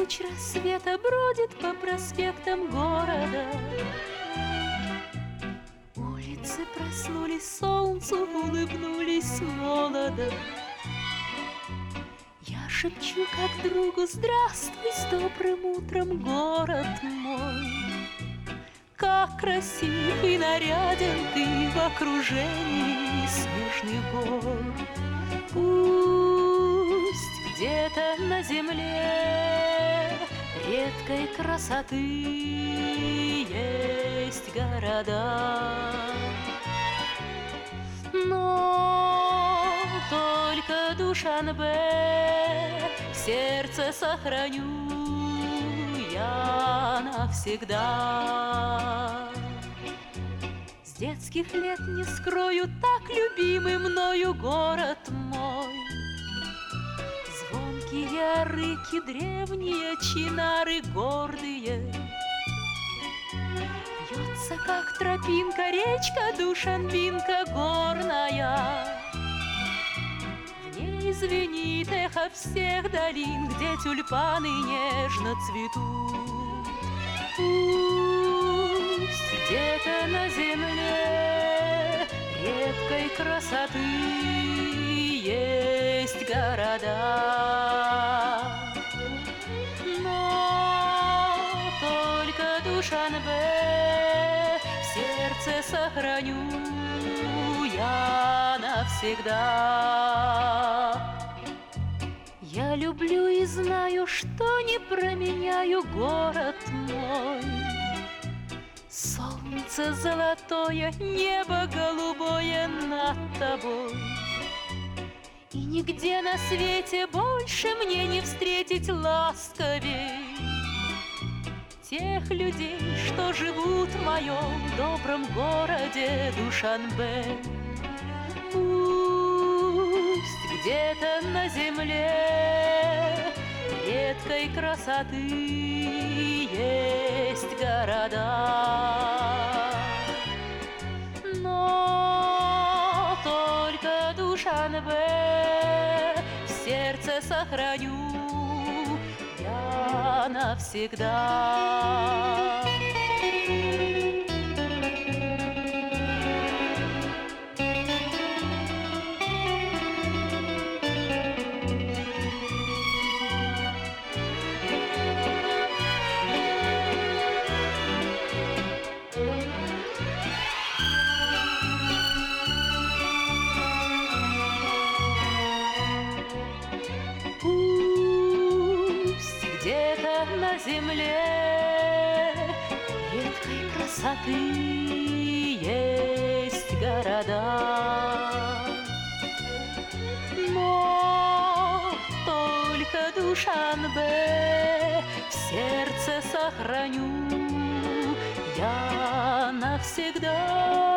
луч рассвета бродит по проспектам города. Улицы проснулись, солнцу улыбнулись молодо. Я шепчу как другу: здравствуй, с добрым утром, город мой. Как красив и наряден ты в окружении снежных гор. Пусть где-то на земле редкой красоты есть города, но только Душанбе в сердце сохраню я навсегда. С детских лет не скрою, так любимый мною город мой. Звонкие рыки, древние чинары гордые. Вьется, как тропинка, речка Душанбинка горная. В ней звенит эхо всех долин, где тюльпаны нежно цветут. Пусть где-то на земле редкой красоты есть города, но только Душанбе в сердце сохраню я навсегда. Я люблю и знаю, что не променяю город мой. Солнце золотое, небо голубое над тобой. И нигде на свете больше мне не встретить ласковей тех людей, что живут в моем добром городе Душанбе. Пусть где-то на земле редкой красоты есть города, но только Душанбе в сердце сохраню я навсегда. Где-то на земле редкой красоты есть города, но только Душанбе в сердце сохраню я навсегда.